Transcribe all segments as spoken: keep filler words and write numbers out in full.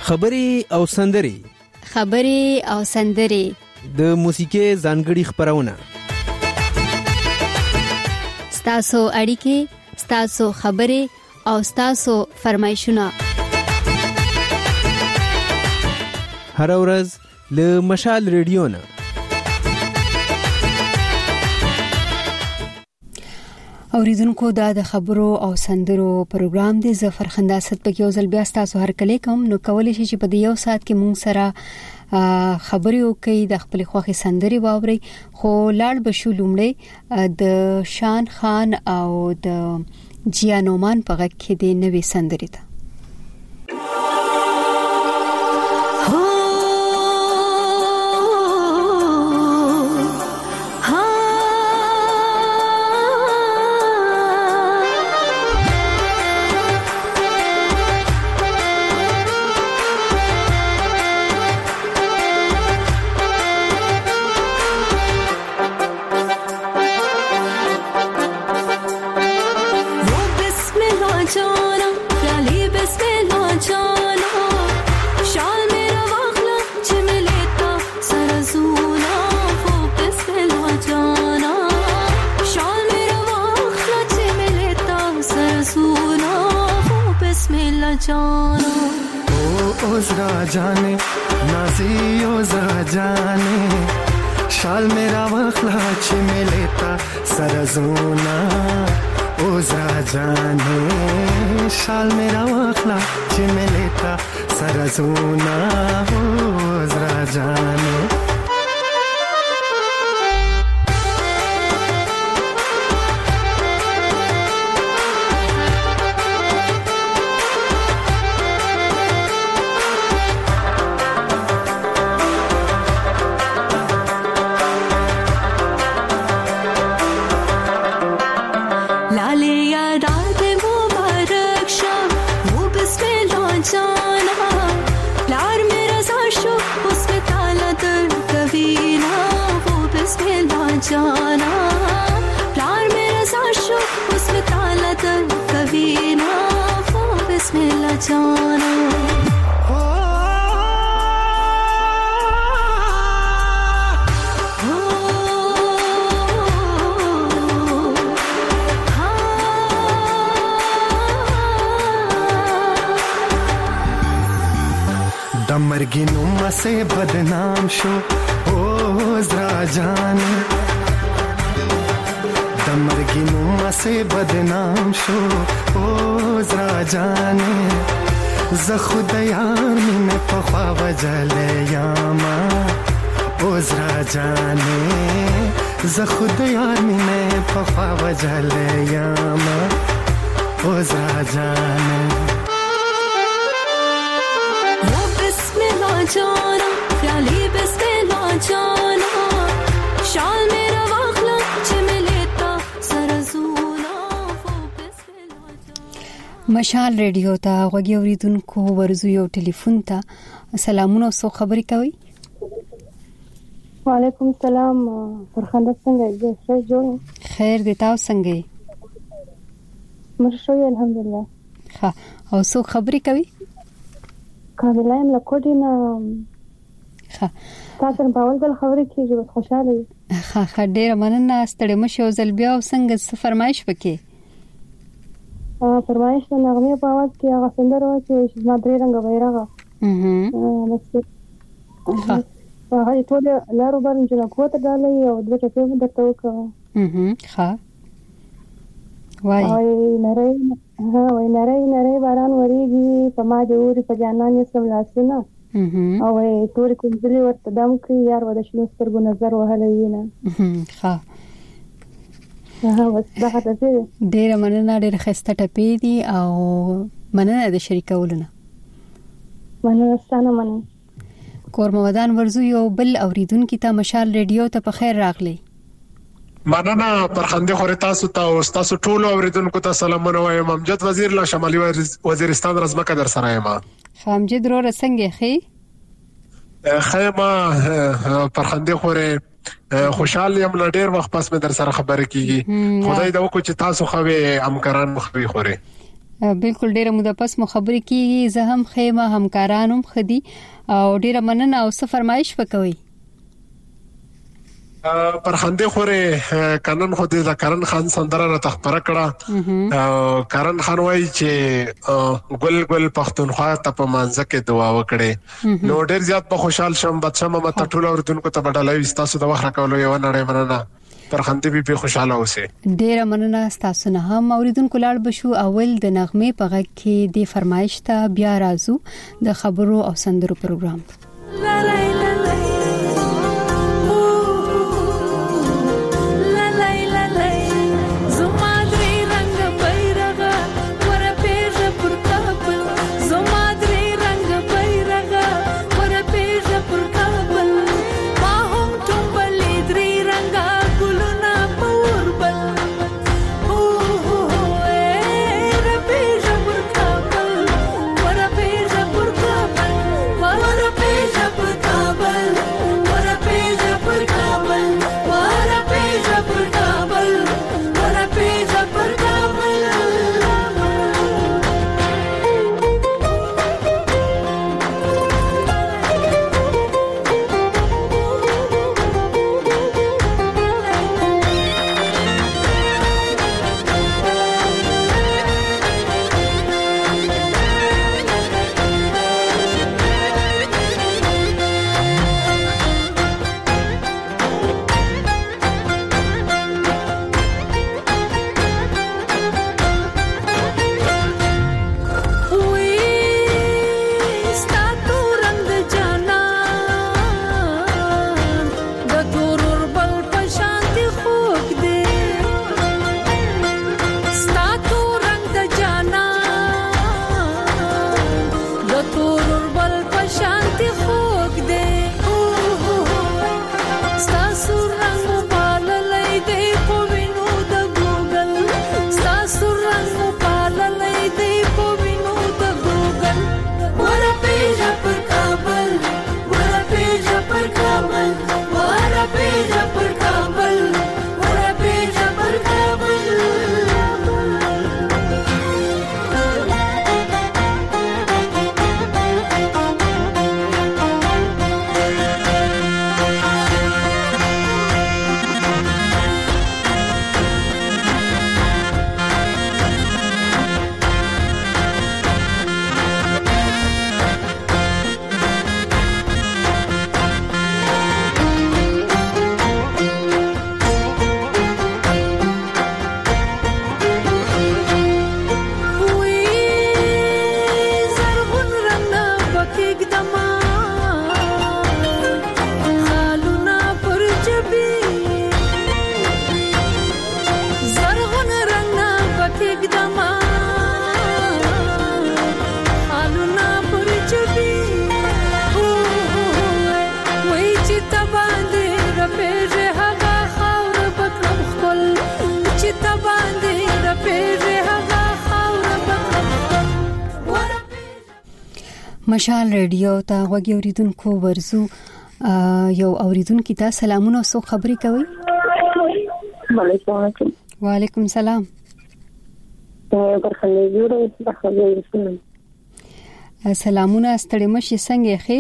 خبري او سندري خبري او سندري د موسیقي ځانګړي خبرونه ستاسو اړیکې ستاسو خبري او ستاسو فرمایشونه هر ورځ له مشال ریډیو نه اوریدونکو دا د خبرو او سندرو پروګرام دی زفر خنداست په یو ځل بیا تاسو هر کله کوم نو کولای شئ چې په یو ساعت کې مونږ سره خبري وکړي د خپل خوخي سندري واوري خو لاړ بشو لومړی د شان خان او د جیانومان په غږ کې د نوې سندري ته जाने नाजियो जरा जाने शाल मेरा वखला छिमे लेता सरजूना ओ जरा जाने शाल मेरा वखला छिमे लेता सरजूना ओ जरा जाने दमरगी नुमा से बदनाम शो ओ जरा जाने दमरगी नुमा से बदनाम शो ओ जरा जाने ज़खुद यार में पखवा वजले यामा ओ जरा जाने ज़खुद यार में पखवा वजले यामा ओ जरा जाने जाना ख्याली बिस्मिल्लाह जाना शाल मेरा वाखला छिमे लेता सरजूना वो बिस्मिल्लाह مشال ریډیو ته غوږی اوریدونکو ورزو یو ټلیفون ته سلامونه او خبرې کوي وعلیکم السلام فرخنده څنګه یې ښه جوړ خیر دې تاسو څنګه یې مرشوي الحمدلله ها او څو خبرې کوي کابلایم له کوډینا ها تاسو په اول ځل خبرې کیږي بس خوشاله یم ها ها ډېر مننه ستړي مشه او ځل بیا څنګه څه فرمایش وکي ا فرمایش نو نغمه په اواز کې هغه سندره و چې ما درې رنګ بیرغه اها ها هغه ټول لارو باندې چې کوته ډالې او د ټکو په درته وکړه اها ها وای وای نری ها وای نری نری باران وریږي په ما د اوري په جانان یې سم لاسونه او وای تورې کومځلې ورته دم کوي یار و د شنو سترګو نظر وهلې نه ها ها وس دا هڅه ډېر مننه ډېر خسته ټپې دي او مننه د شریکولونه مننه ستانه مننه کورمودان ورزو یو بل اوریدونکو ته مشال ریډیو ته په خیر راغلی مننه پرخنده خوري تاسو ته او تاسو ټول اوریدونکو ته سلامونه وایم امجد وزیر لا شمالي وزیرستان رزمکه در سره یم خامجد رو رسنګ خي خیمه پرخنده خوري خوشاله یم لډیر وخت پس مې در سره خبرې کیږي خدای دا وکړي چې تاسو خو همکاران مخوي خوري بالکل ډیره موده پس مو خبرې کیږي. زه هم خیمه همکارانم خدي او ډیره مننه او څه فرمایش وکوي. پرخنده خوره کانن خو د کرن خان سندره را تخبره کړه. کرن خان وایي چې ګل ګل پښتونخوا ته په مانځه کې دعا وکړي. نو ډیر زیات په خوشحال شم بچم ما ته ټول اوردونکو ته بدلای تاسو د وخت راکولو یو نړۍ مننه. پرخنده به په خوشاله اوسه. ډیره مننه تاسو نه هم اوریدونکو لاړ بشو. اول د نغمه په غږ کې د فرمایش ته بیا راځو د خبرو او سندرو پروګرام. لا لا لا مشال رادیو ته غوږی اوریدونکو ورزو یو اوریدونکو ته سلامونه او خبرې کوي. وعلیکم وعلیکم سلام. سلامونه ستړي مشي څنګه ښه؟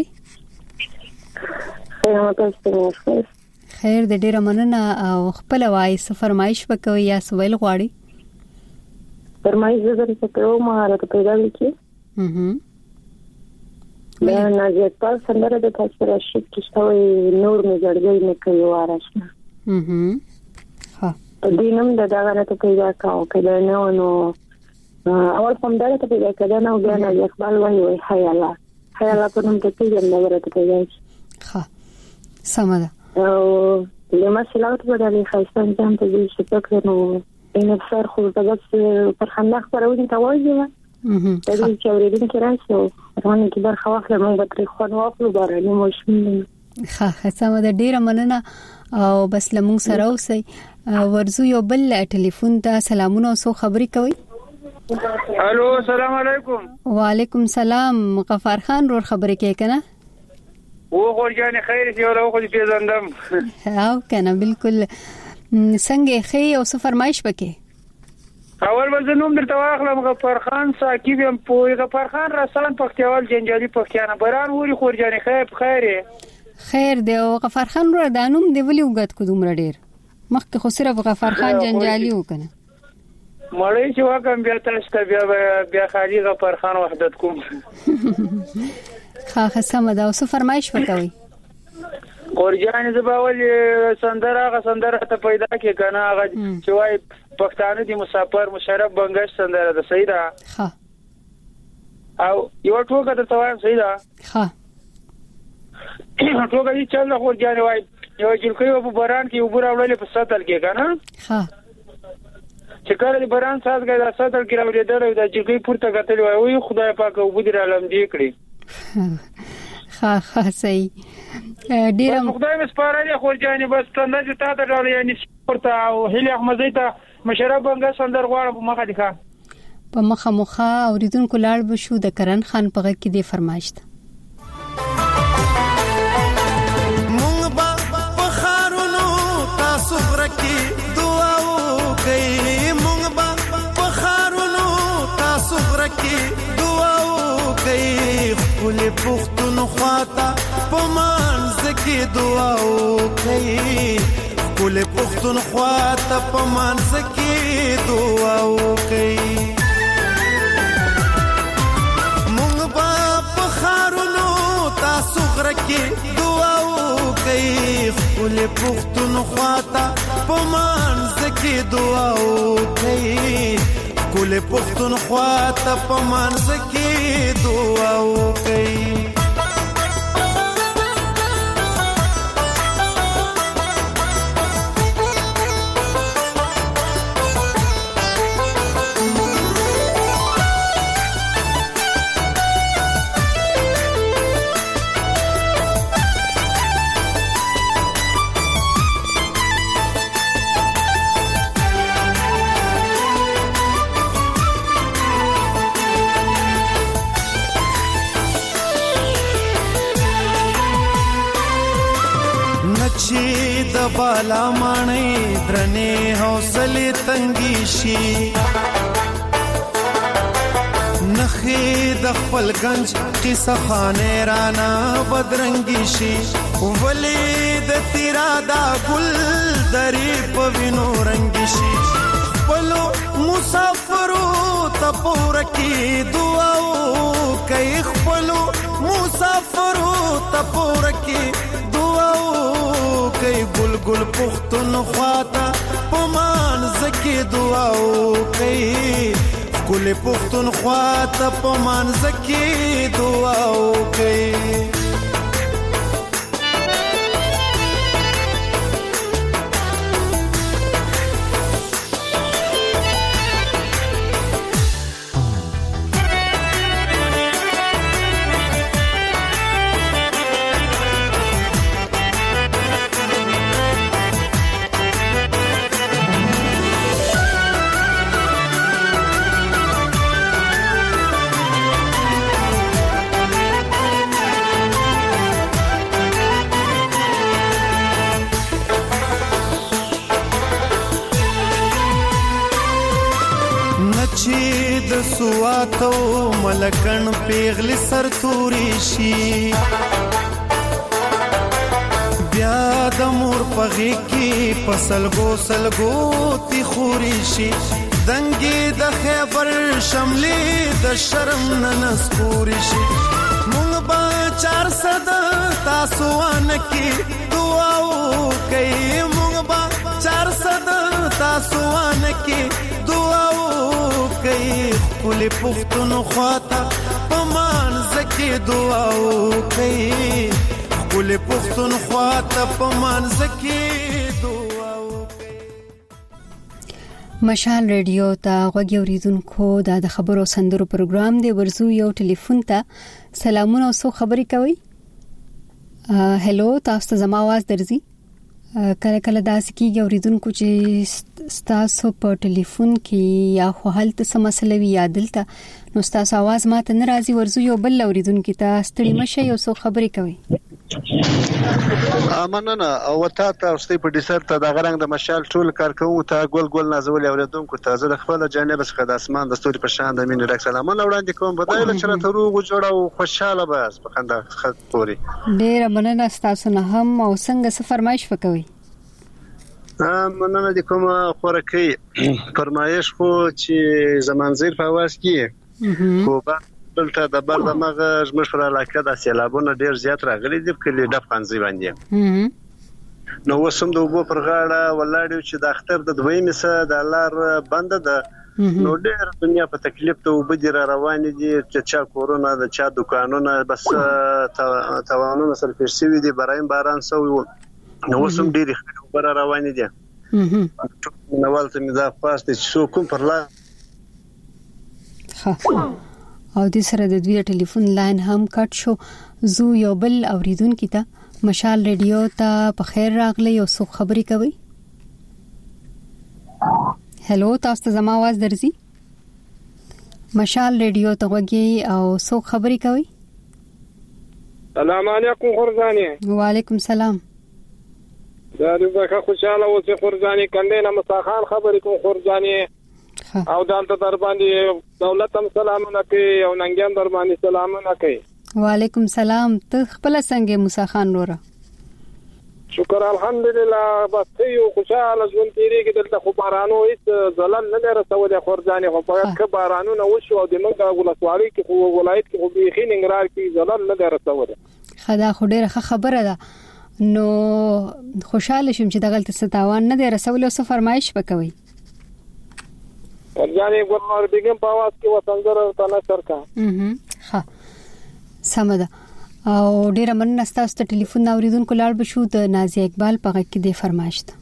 خیر د ډیره مننه او خپل وای څه فرمایش وکوي یا سوال غواړي؟ فرمایش زه کوم مهارت پیدا وکړي. اها دا نازیت پال سندره د تاسو راشد کیشتوي نور مې جوړګي نه کوي وارشنه. اها ها دینم د دا غره ته پیدا کاو کله نو نو اول کوم دا ته پیدا کړه نو بیا نه اقبال وایي وای حیالا حیالا په نوم ته پیژن دا غره ته پیدا شي. ها سمه او لما سلاوت بدلې خاصان ځان ته دې شپږ نو ان افسر خو د بس پر خنده خبرونه ته وایي. اها دا چې اورېدل کې راځو روانه کې برخه واخله موږ به تر خو واخلو بارانه مشمول. ها سمه د ډیره مننه او بس لمون سره اوسئ. ورزو یو بل ټلیفون ته سلامونه او خبرې کوي. الو السلام علیکم. وعلیکم سلام. غفار خان رور خبرې کوي کنه؟ و غورجان خیر سی ولا خو دې پیژندم. او کنه بالکل څنګه خې او څه فرمایش وکې؟ اول به نوم درته واخلم غفار خان ساکیب یم په غفار خان رسان پختیوال جنجالي پختیانه باران وری خورجانې خیر خیر خیر دی او غفار خان ور دانوم دی ولي وګت کو دومره ډیر مخکې خو صرف غفار خان جنجالي وکنه مړی چې واکم بیا تاسو ته بیا بیا خالي غفار خان وحدت کوم خا خسمه دا اوس فرمایش وکوي خورجانې زباول سندره غ سندره ته پیدا کې کنه هغه چې وای پښتانه دي مسافر مشرف بنگش سندره ده صحیح ده ها او یو ټوکه ته وایم صحیح ده ها ټوکه یې چل خورجانې وای یو جلکې په باران کې وبره وړلې په ساتل کې کنه ها چې کله د باران ساتګه د ساتل کې راوړېدل د جلکې پورته غتل وای وای خدای پاک وبدر علم دې کړی ها ها صحیح ډیرم خدای مې سپارلې خورجانې بس څنګه چې تا ته ډول یعنی ورته او هلي احمدي ته مشرف بنګ سندر غواړم په مخه دي ښه په مخه مخه اوریدونکو لاړ بشو د کرن خان په غږ کې دی فرمایش ده مونږ با په خارونو تاسو ورکی دعا وکي مونږ با په خارونو تاسو ورکی دعا وکي خپل پښتونخوا ته په مانځ کې دعا وکي خپل پښتونخوا ته په مانځ کې دعا وکي مونږ با په خارونو تاسو ورکی دعا وکي خپل پښتونخوا ته په مانځ کې دعا وکي خپل پښتونخوا ته په مانځ کې دعا وکي چې د بالا مانې درنې حوصله تنګي شي نخې د خپل گنج قصه خانه رانا بدرنګي شي ولې د تیرا دا ګل درې په وینو رنګي شي خپل مسافرو ته پورکی دعا کوي خپل مسافرو ته پورکی کئی بلگل پختونخوا ته په مانځ کې دعا وکي کل پختونخوا ته په مانځ کې دعا وکي چې د سواتو ملکن پیغل سر توري شي بیا د مور پغې کې پسلګو سلګو تی خوري شي دنګي د خیبر شملې د شرم ننس پوري شي مونږ با چار صد تاسو ان کې دعا وکي مونږ با چار صد تاسو ان کې دعا وکي خپل پښتونخوا ته په مانځ کې دعا وکي خپل پښتونخوا ته په مانځ کې دعا وکي مشال رادیو ته غوږی اوریدونکو دا د خبرو سندرو پروګرام دی ورزو یو ټلیفون ته سلامونه او سو خبرې کوي هلو تاسو ته زما आवाज درځي کله کله داسې کیږي اوریدونکو چې تاسو په ټلیفون کې یا خو هلته سم مسله وی یا دلته نو تاسو आवाज ماته ناراضي ورزو یو بل اوریدونکو ته ستړي مشه یو څو خبرې کوي امنه او وتا تاسو په ډیسر ته د غرنګ د مشال ټول کارکوونکو ته ګول ګول نازول اوریدونکو ته زه د خپل جانب څخه د اسمان د ستوري په شان د مين ډک سلامونه وړاندې کوم په دایله چې راته روغ جوړ او خوشاله بس په خندا خطوري ډیر مننه تاسو نه هم او څنګه څه فرمایش وکوي مننه د کوم خورکې فرمایش خو چې زمانځیر په واس کې خو با دلته د بر د مغه مشر علاقه د سیلابونو ډیر زیات راغلي دي کله د خانزي باندې نو وسم د وبو پر غاړه ولاړو چې د اختر د دوی مسه د لار بند ده نو ډیر دنیا په تکلیف ته وبدي را روان دي چې چا کورونا د چا دکانونه بس توانونه سره پیښوي دي برایم باران سوي نو وسم ډیر خبر روان دي نو ولته مې دا پاسته چې سو کوم پر لا او د سره د دوی ټلیفون لاین هم کټ شو زو یو بل اوریدونکو ته مشال ریډیو ته په خیر راغلی او څو خبري کوي هلو تاسو ته زما आवाज درځي مشال ریډیو ته وګي او څو خبري کوي السلام علیکم خورزانی وعلیکم السلام دا دغه خوشاله اوسې خورزانی کنده نه مساخان خبرې کوم خورزانی او دالته در باندې دولت هم سلامونه کوي او ننګیان در باندې سلامونه کوي وعلیکم السلام ته خپل څنګه موسی خان نورا شکر الحمدلله بس یو خوشاله ژوند تیریږي دلته خو بارانو هیڅ ځلن نه رسول خورځاني خو په که بارانونه وشو او د منګه ولسوالۍ کې خو ولایت کې خو بيخي ننګرهار کې ځلن نه رسول خدا خو ډیره خبره ده نو خوشاله شوم چې دغه څه تاوان نه رسول او څه فرمایش وکوي ورځاني ګورنر بیگم په आवाज کې وسنګر ته نشر کا ها سمده او ډیر مننه تاسو ته ټلیفون اوریدونکو لاړ بشو د نازیه اقبال په غږ کې د فرمایش ته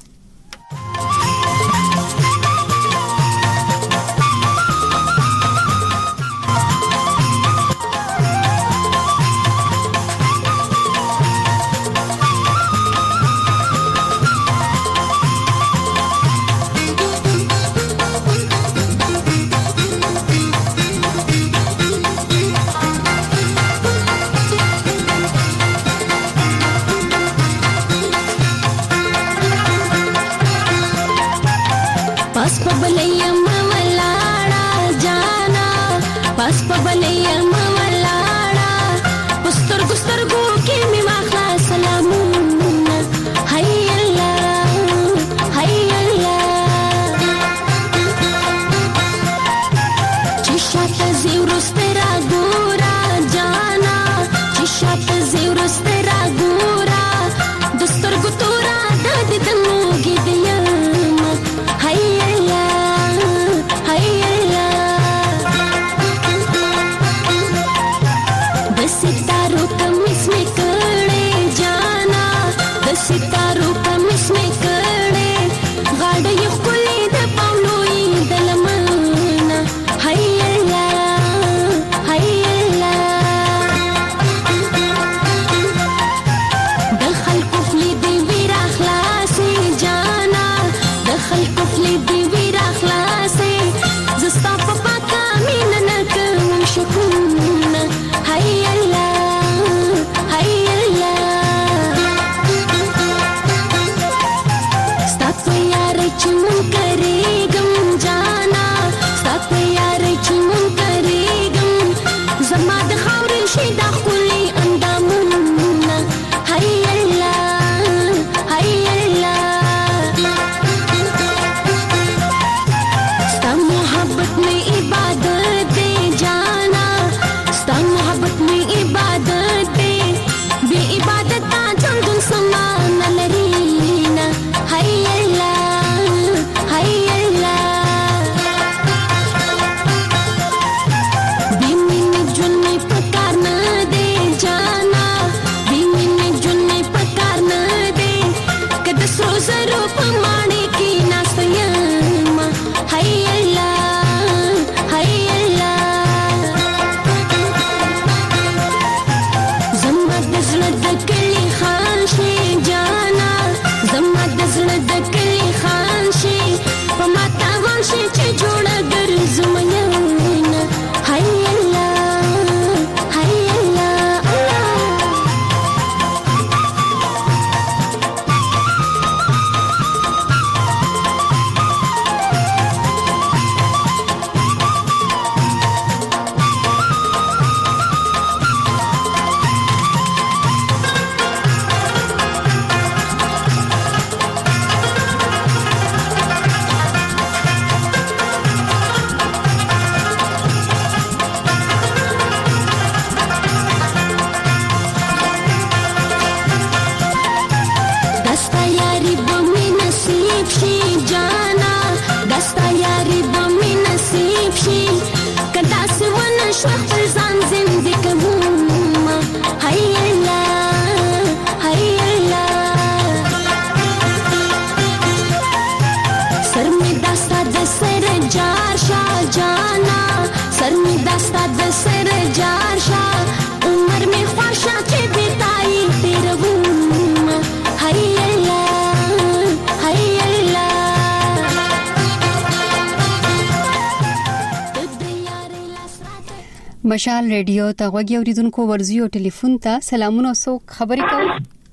जा مشال ریډیو ته غوږی اوریدونکو ورزیو ټلیفون ته سلامونه سو خبرې کوي.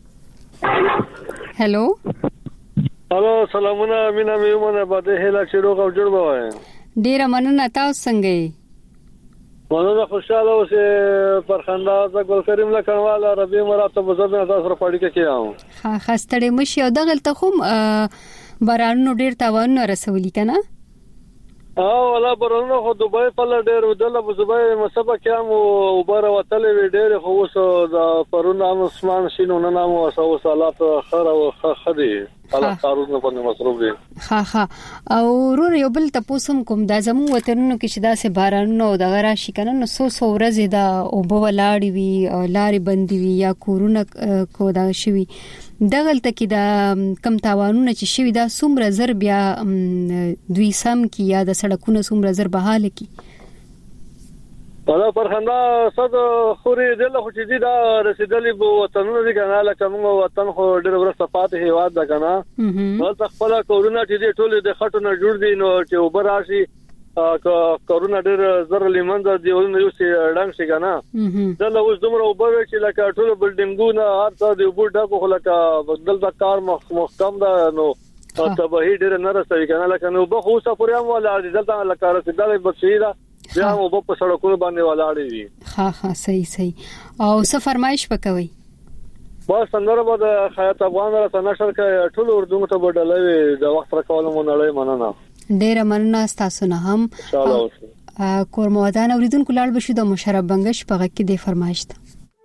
هالو هالو سلامونه مینا میمونه باندې هلا چیرو کو جوړ وای. ډیر مننه تاسو څنګه یې؟ مننه خوشاله اوسه پر خندا د ګل کریم له کړواله ربي مراتب زبر تاسو سره پاړی کې کیاو. ها خاصتړې مشي او دغه ته خو بارانو ډیر تاوان رسولي کنه. او ولا برونو خو دوبای په لړ ډېر ودل په دوبای مسبه کېم او بار وتلې وی ډېر خو اوس د پرونه اسمان شینو نه نامو او صلات خر او خدي الله تعالی په مصروف دي. ها ها او ورور یو بل تاسو کوم د زمو وطنونو کې شدا سه بارانو د غرا شکنه نو سو سو ورځې دا او بولاړی وی لارې بندي وی یا کورونه کو دا شوی دغلته کې دا کم تاوانونه چې شوی دا څومره زر بیا دوی سم کې یا د سړکونو څومره زر بحاله کې ولا پرخندا صد خوري دله خو چې دا رسیدلې بو وطنونو دي کنه لکه موږ وطن خو ډېر ورسته پاتې هیواد ده کنه نو خپل کورونه چې ټول د خټو نه جوړ دي نو چې وبر راشي کورونه ډېر زر لیمند دی ولنه یو سي ډنګ شي کنه دله اوس دومره وبر چې لکه ټول بلډینګونه هر څه دی وبر ډکو خو لکه بدل د کار محکم ده نو تبهی ډېر نه رسوي کنه لکه نو به خو سفريام ولا دلته لکه رسیدلې بچیدا بیا مو په سړکونو باندې ولاړې وي. ها ها صحیح صحیح او څه فرمایش وکوي؟ با سندره به د خیاط افغان راته نشر کوي ټول اردو ته بدلوي د وخت راکولم نه مننه. ډیر مننه تاسو نه هم ان شاء الله. کورمودان اوریدونکو لاړ بشو د مشرب بنگش په غږ کې د فرمایش ته.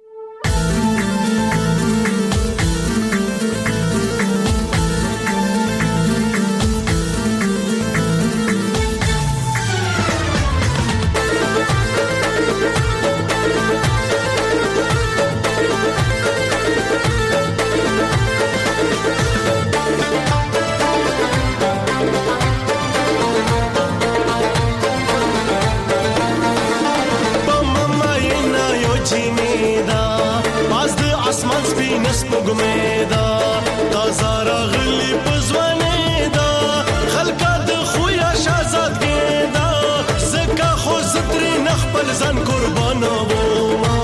سپوږمیدا تازه راغلی پزوانیدا خلکا د خویا شازادګیدا زکه خو ستري نخپل ځان قربانو ما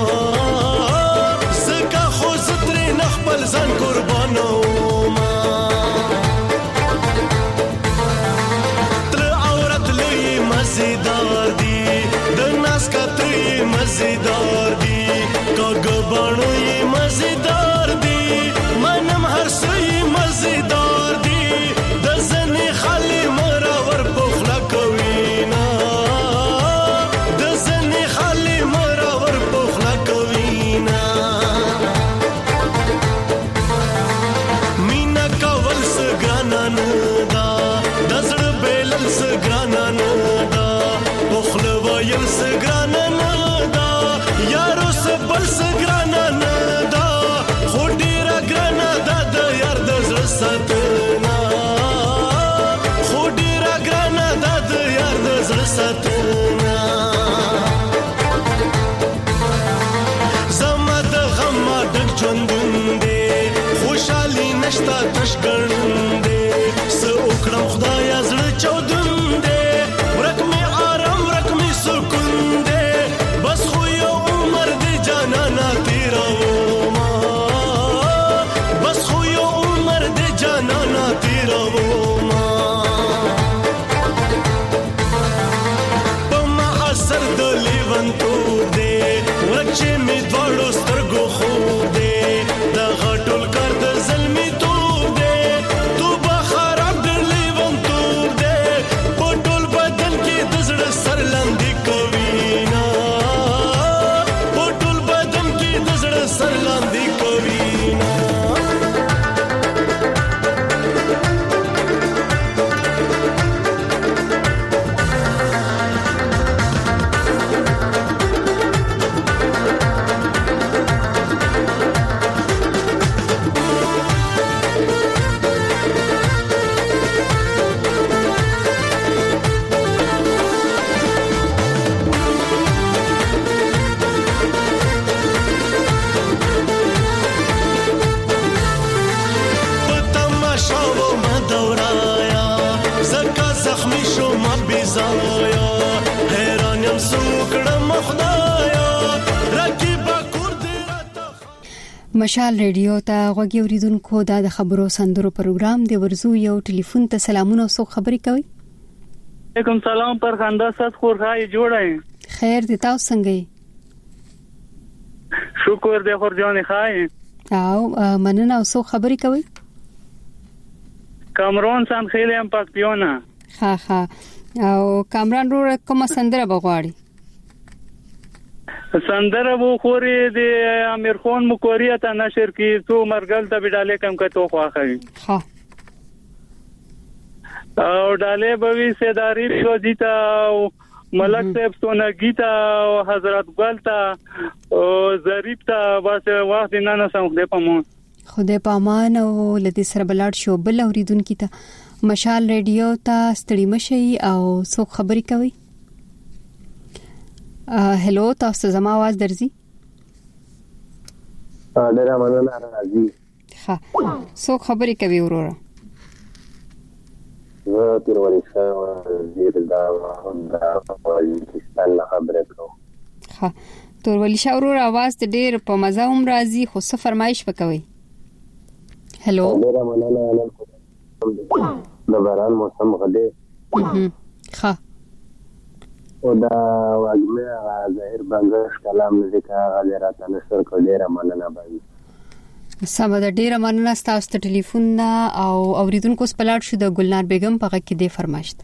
زکه خو ستري نخپل ځان قربانو ما تر عورت لې مزیدار دی د ناس کتري مزیدار دی کګ بڼو یې مزیدار منم هر سوی مزیدار دی د زنی خالی مراور پخلا کوینا د زنی خالی مراور پخلا کوینا مینا کول سګرانا ندا دزړ بیلل سګرانا ندا پخلا وایل سګرانا ندا یارو سبل سګرانا ندا ستنا خو ډیره ګرانه ده د یار د زړه ستنا زما د غم ډک ژوندون دی خوشحالي نشته تش ګڼون دی څه وکړم خدایه زړه چودون دی ورک مې آرام ورک مې سکون دی بس خو یو عمر دی جانانه مشال ریډیو ته غوږی اوریدونکو دا د خبرو سندرو پروګرام دی. ورزو یو ټلیفون ته سلامونه او څوک خبري کوي؟ وعلیکم سلام پر خندا ست خورخای جوړای. خیر دي تاسو څنګه یې؟ شکر دې خور جان خای. او مننه او څوک خبري کوي؟ کامران سان خیلم پاکپیونه. ها ها او کامران رو کومه سندره بغواړي؟ سندره وو خوري د امیر خان مکوریه ته نشر کی تو مرګل ته بډاله کم کتو خواخوي. ها او ډاله بوي سیداری شو دیتا ملک صاحب سونګی ته او حضرت ګل ته او ظریف ته واسه وخت نه نه سم خدای پامون خدای پامان او لدی سره بلاړ شو بل اوریدونکو ته مشال ریډیو ته ستړي مشي او څوک خبري کوي؟ هلو تاسو زما आवाज درځي؟ ډیره مننه راځي. ها څوک خبري کوي وروره؟ زه تیروالي شاه زیر دا دا پاکستان خبره کوم. ها تیروالي شاه وروره आवाज ته ډیر په مزه هم راځي خو څه فرمایش وکوي؟ هلو ډیره مننه نن د باران موسم غده. ها او دا واګمه ظاهر بنگش کلام لیکه غلرات نشر کو ډیره مننه باندې. سم د ډیره مننه تاسو ته ټلیفون او اوریدونکو سپلاټ شو د ګلنار بیگم په غږ کې دی فرمایشت.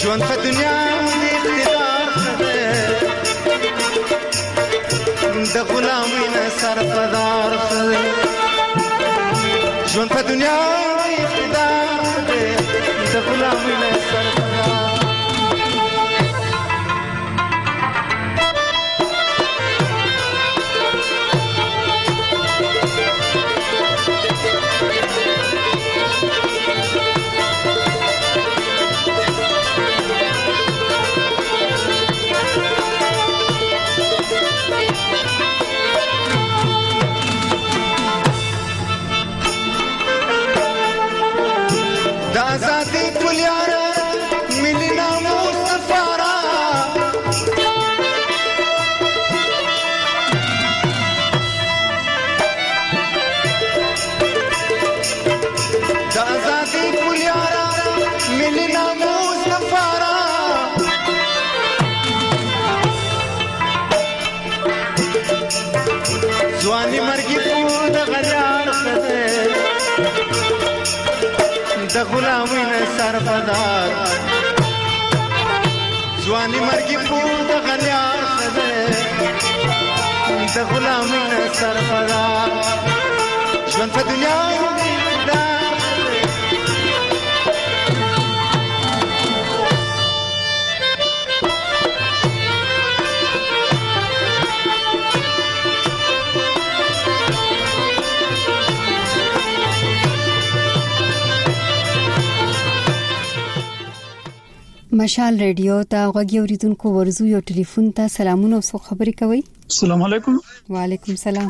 ژوند په دنیا د اقتدار خبر د غلامۍ نه سرفدار خبر ژوند په دنیا د اقتدار خبر د غلامۍ نه سرفدار ځواني مرګي پور د غلیان خدای د غلامۍ نه سرفدار ځواني مرګي پور د غلیان خدای د غلامۍ نه سرفدار ژوند په دنیا مشال ریډیو ته غوږی اوریدونکو ورزو یو ټلیفون ته سلامونه او خبرې کوي. السلام علیکم. وعلیکم سلام.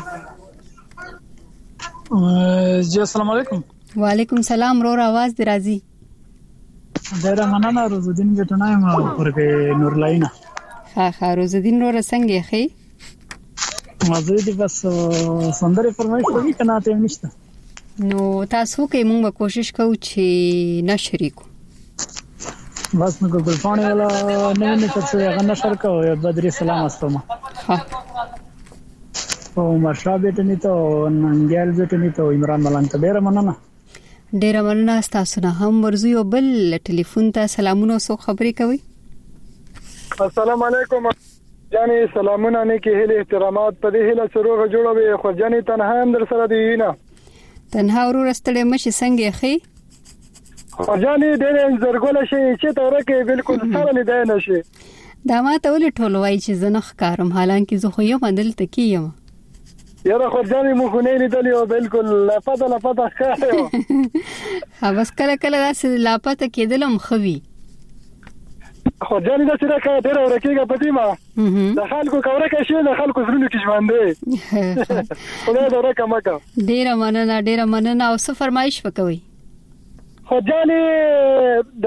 جی السلام علیکم. وعلیکم سلام. رو आवाज دی راځي. ډیره مننه روزدین ګټنه ما پرګه نور لاینا. ها ها روزدین نور څنګه یې؟ مازه دې بس سندره فرمایش کوي کنه ته نشته. نو تاسو کې موږ کوشش کوو چې نشریکو. بس نو ګل پانی ولا نه نه تاسو یې غنه شرکو یا بدري سلام استوما ها او مشابه ته نیته ننګل زته نیته عمران ملان ته ډیر مننه ډیر مننه تاسو نه هم ورزو یو بل ټلیفون ته سلامونه او خبرې کوي. السلام علیکم جاني سلامونه نه کې هله احترامات په دې هله سروغ جوړوي خو جاني تنها هم در سره دی نه تنها ورور استړې مشي څنګه خي ځانې ډېر زرګول شي چې تورکه بالکل سره لیدای نشي دا ما ته ولې ټولوي چې زنخ کارم حالانکه زه خو یو بدل تکیم یاره خو ځانې مخ نه لیدلی او بالکل لپاره لپاره ښه ها بس کله کله داسې لاپته کېدلم خوي خو ځانې دا چې راکړه ډېر ورکیږي پتی ما د خلکو کورکه شي د خلکو زړونو کې ژوند دی خدای دا ورکه مکه ډېر مننه ډېر مننه او څه فرمایش وکوي. خو ځانې د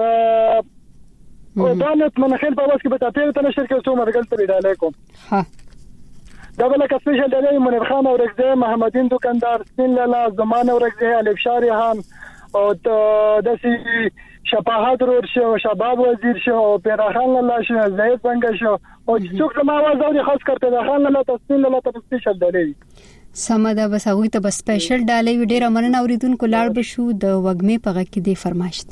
ودانت منخل په واسه کې به تاسو ته نشر کې څو مرګل ته ویل علیکم. ها دا بل کا سپیشل دی منیر خان او رغزه محمدین دکاندار سپین لالا زمانه او رغزه الف شاریحان او د سی شفاعت ور شو شباب وزیر شو پیراخان لالا شو زید څنګه شو او څوک ما आवाज اوري خاص کرتے د خان لالا تسپین لالا ته سپیشل دی سمدا بس هغه ته بس سپیشل ډالې ډیره مننه اوریدونکو لاړ بشو د وګمې په غږ کې دی فرمایشت.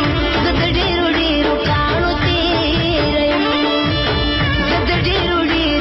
Did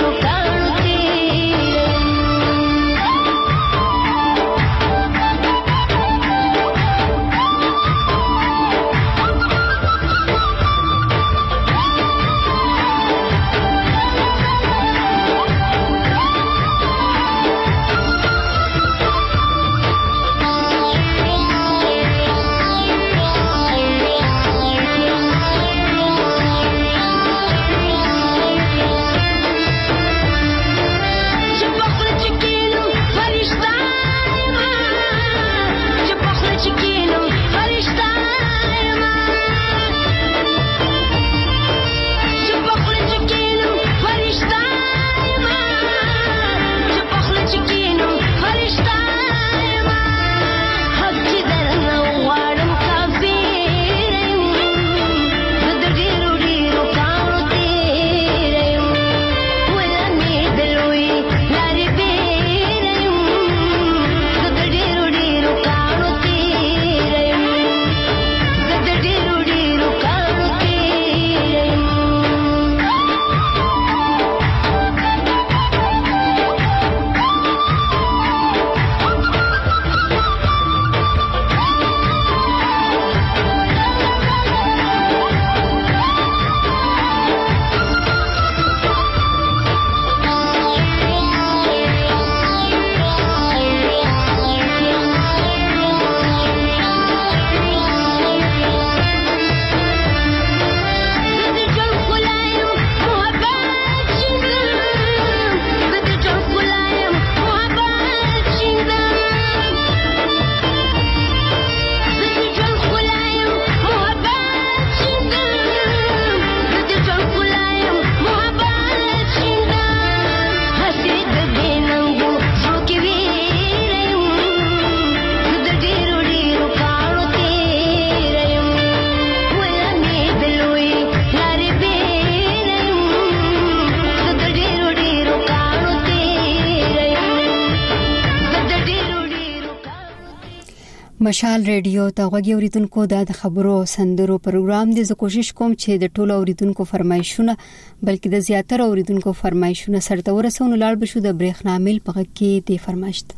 مشال ریډیو ته غوږی اوریدونکو د خبرو سندرو پروګرام دی. زه کوشش کوم چې د ټولو اوریدونکو فرمایشونه بلکې د زیاتره اوریدونکو فرمایشونه سرته ورسونو لاړ بشو. د برېښنا میل په غږ کې دی فرمایشت.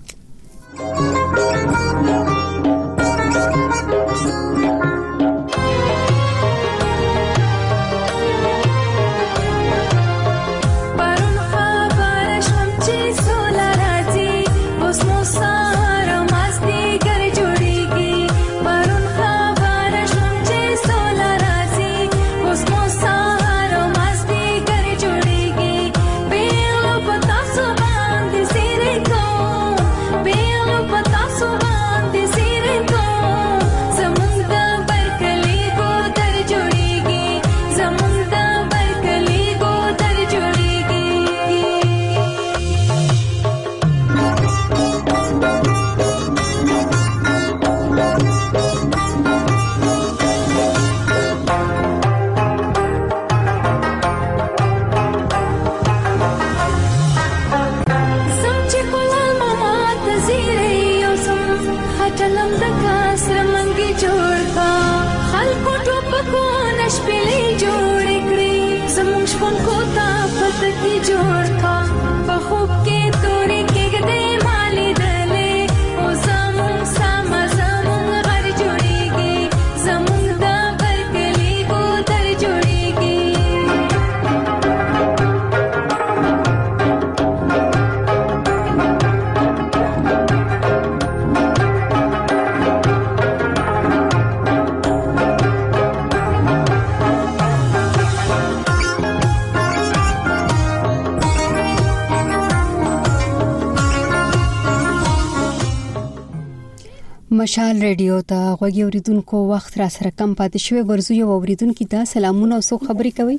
مشال ریډیو ته غوږی اوریدونکو وخت را سره کم پاتې شوی. ورزو یو اوریدونکو ته سلامونه او سو خبرې کوي.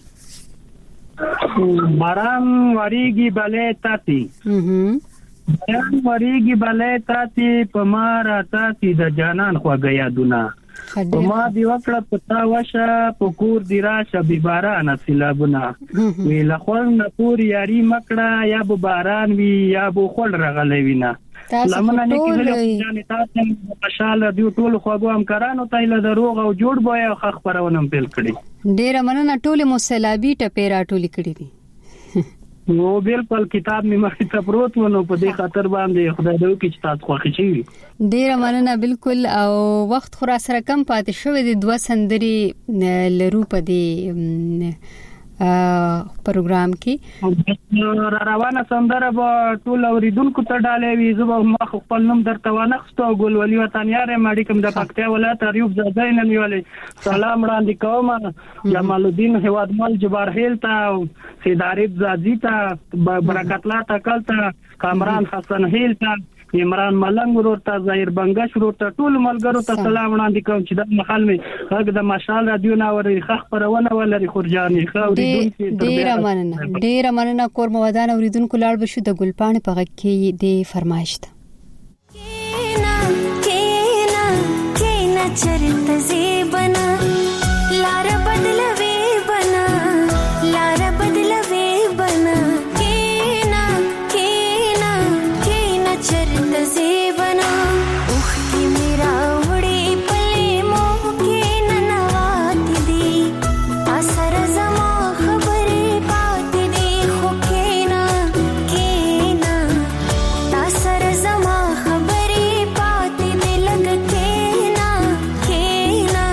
باران وریږي بلې تاتی باران وریږي بلې تاتی په ما را تاتی د جانان خواږه یادونه په ما دی وکړه پتا وشه په کور دی راشه بي باران سیلابونه وی لخوا نه پور یاري مکړه یا به باران وی یا به خل رغلې وینا لمنه نه کېږي چې تاسو مشال دی ټول خواږه همکارانو ته له دروغ او جوړ بویا خخ پرونم پیل کړی. ډیر مننه ټول مسلابي ټپه را ټولې کړې دي. نو بالکل کتاب می مخې ته پروت ونه په دې خاطر باندې خدای دې وکړي چې تاسو خوښ شي. ډیر مننه بالکل. او وخت خورا سره کم پاتې شوی دی. دوه سندري لرو په دې پروګرام کې را روانه سندره به ټول اوریدونکو ته ډالې وي. زه به مخ خپل نوم درته ونخستو ګل ولي وطن یاره ماډي کوم د پکتیا ولایت ایوب زاده نن ویلې سلام وړاندې کوم جمال الدین هوادمل جبار هیل ته سیدارب زازی ته برکت الله تکل ته کامران حسن هیل ته عمران ملنګ ورته ظاهر بنگش ورته ټول ملګرو ته سلام وړاندې کوم چې د مخال می هغه د مشال رادیو نا ورې خخ پرونه ولري خورجاني خاورې ډیر مننه ډیر مننه کور مودان اوریدونکو لاړ بشو د ګلپاڼې په غږ کې د فرمایشت کینا کینا کینا چرت زیبنا لار بدلوي بنا لار بدلوي بنا کینا کینا کینا چرت زیبنا اوختی میرا وڑی پلی مو کینا نواتی دی اثر زما خبری پاتی دی خو کینا کینا اثر زما خبری پاتی دی لگ کینا کینا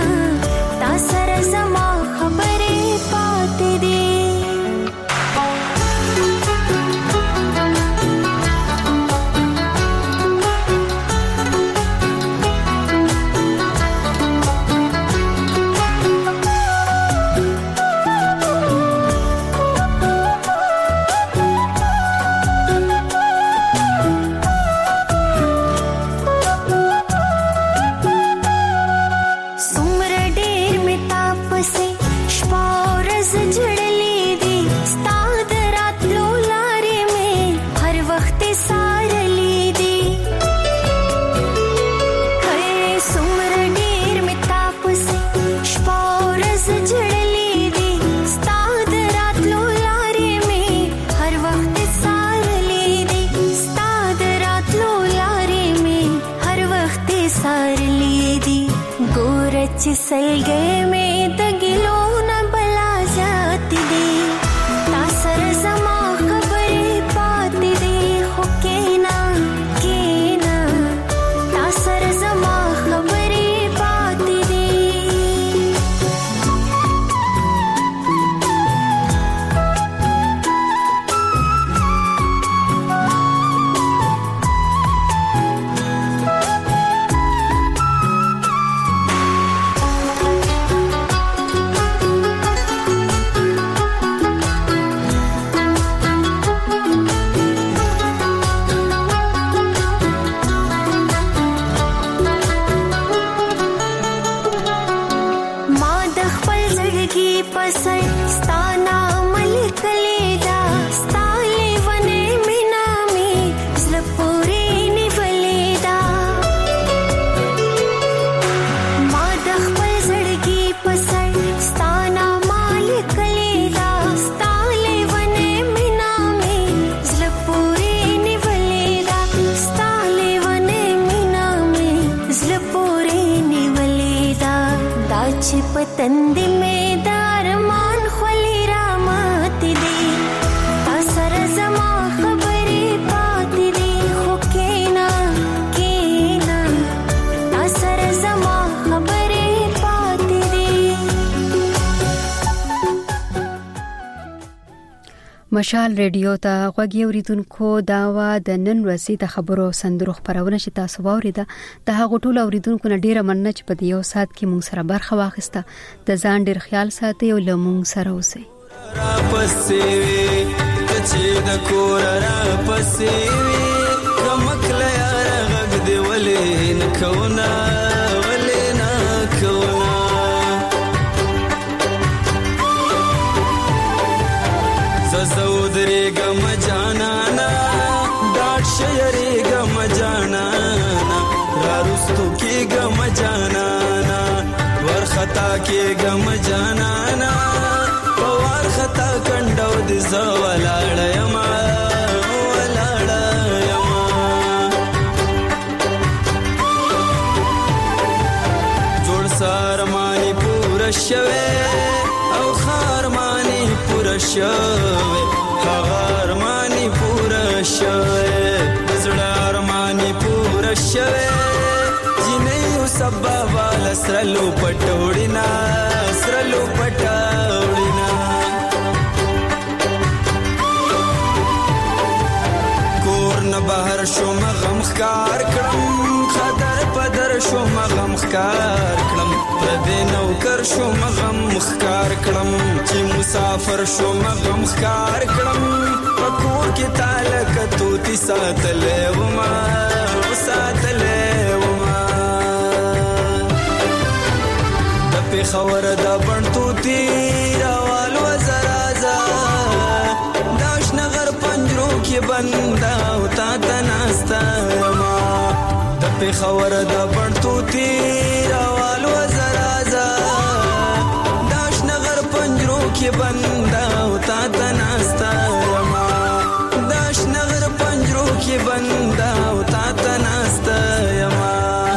سلګې مې د ګلو نه بلا ذات دی تا سره زما خبرې پاتې دی خو کینا کینا تا سره زما خبرې پاتې دی پتند میں دارمان خلی رامات دی اثر زما خبری پات دی خو کینا کینا اثر زما خبری پات دی مشال ریډیو ته غوږی اوریدونکو دا وا د نن ورځې د خبرو سندرو خبرونه چې تاسو واوریده د هغه ټول اوریدونکو نه ډیره مننه چې په دې یو سات کې مونږ سره برخه واخیسته د ځان ډیر خیال ساتي او لمونږ سره اوسئ را پسې چې د کور را پسې کمکل یار غږ دی ولې نکونا ولې نکونا زودري غم جانانا ډاټ شيري غم جانانا راستو کې غم جانانا ورخطا کې غم جانانا پوار خطا کندو د زولاړ یما ولاړ یما جوړ سارمانی پورا شوه او خارمانی پورا شوه خارمانی پورا شوه زړه ارمانی پورا شوه جنې سبا وال سرلو پټوړینا سرلو پټوړینا کور نه بهر شو مغم خکار کړم خدر پدر شو مغم خکار کړم پردې نوکر شو مغم خکار کړم چې مسافر شو مغم خکار کړم پکور کې تعلق توتی ساتلې وما ساتلې وما د پیښور د بڼتو تیروال وزرازا داش نغر پنجرو کې بندا او تا تناستا ما د پیښور د بڼتو تیروال وزرازا داش نغر پنجرو کې بندا او تا تناستا ما داش نغر پنجرو کې بندا او تا تناستا ما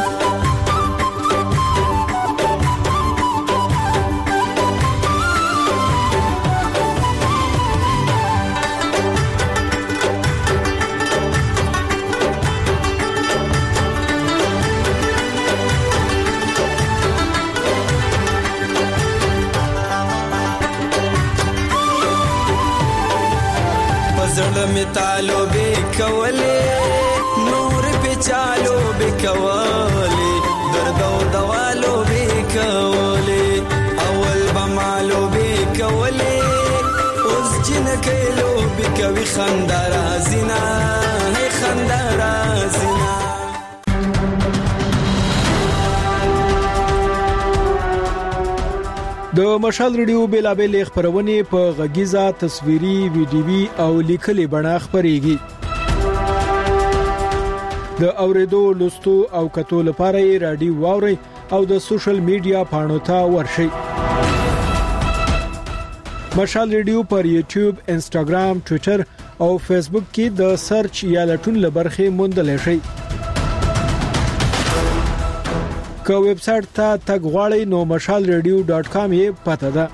زړه می تالو به کولې نور په چالو به کولې درد او دوالو به کولې اول بمالو به کولې اوس جن کېلو به کوي خندار ازینا هي خندار ازینا د مشال ریډیو بیلابل خبرونه په غږیزه تصویري ویډیوي او لیکلي بڼه خبريږي د اوریدو لوستو او کتو لپاره رادیو واوري او د سوشل میډیا پاڼو ته ورشي مشال ریډیو پر یوټیوب انسټاګرام ټوئیټر او فیسبوک کې د سرچ یا لټون لبرخه موندل شي که ویب سټ ته تګ غواړئ نو مشال ریډیو ډاټ کام یې پته ده.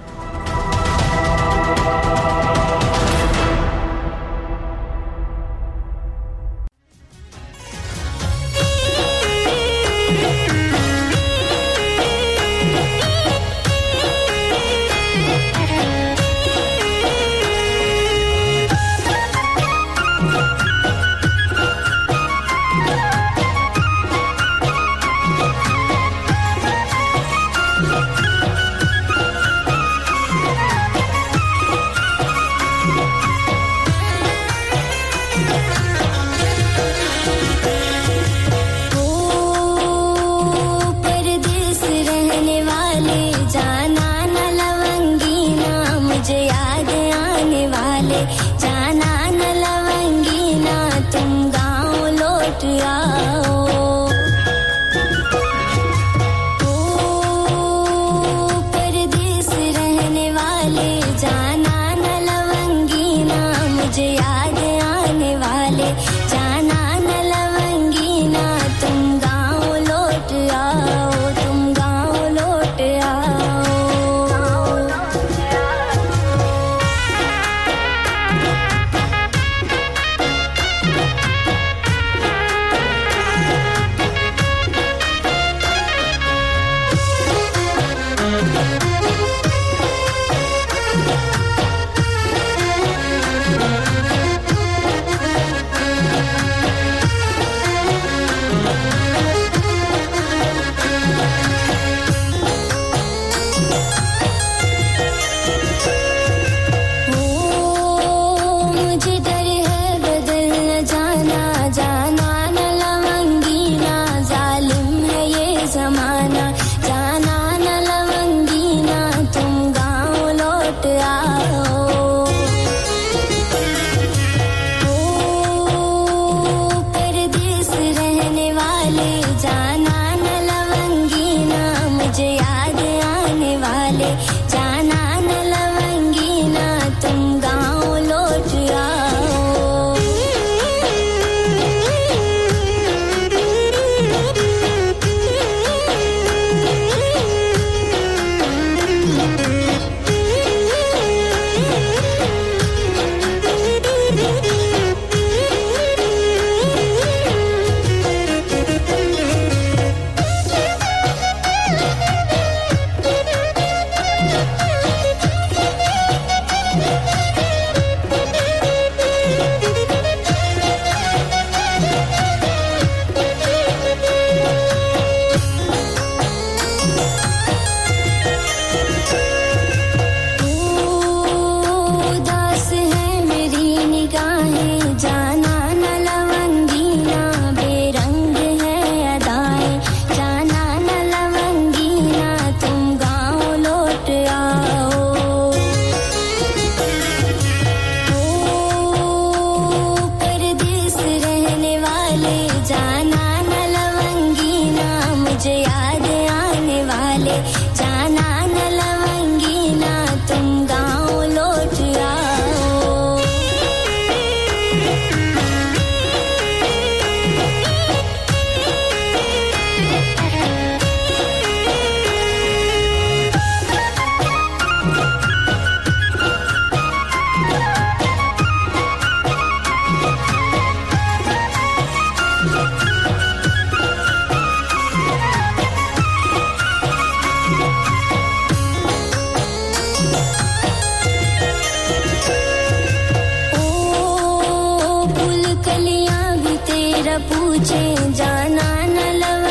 पूछे जाना न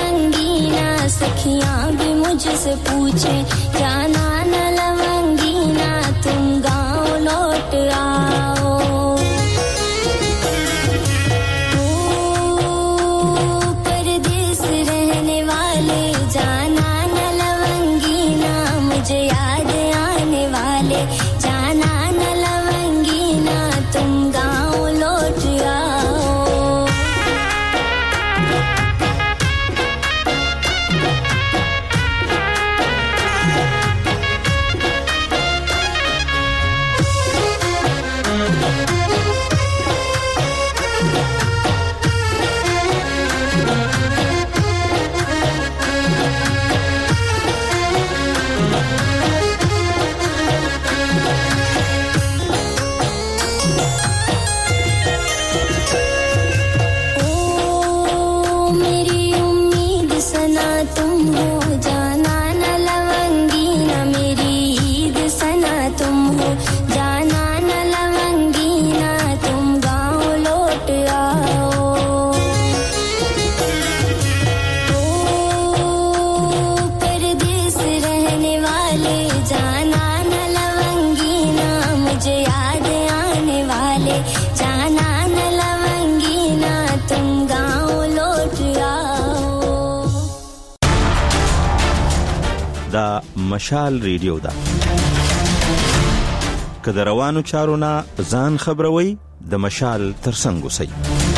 लवंगीना सखियां भी मुझसे पूछे जाना न लवंगीना तुम गाँव लौट आओ ओ परदेस रहने वाले जाना न लवंगीना मुझे याद आने वाले जाना न लवंगीना तुम गाँव लौट आओ مشال ریډیو ده. که د روانو چارو نه ځان خبروي د مشال ترڅنګ اوسئ.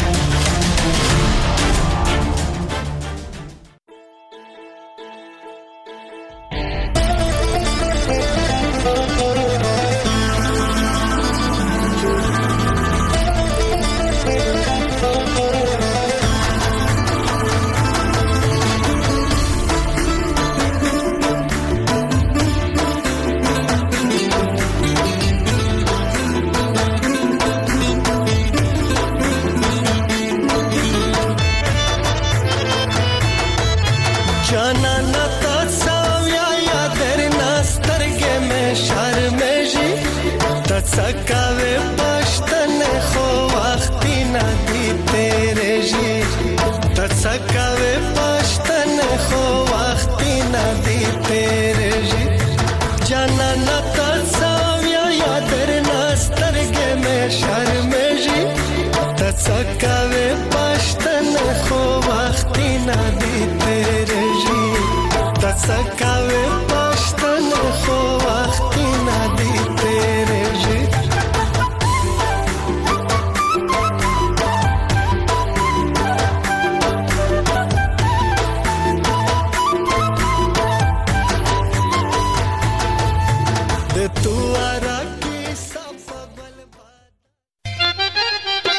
سکاوي پښتن خو وختي نه دی تیرېږي.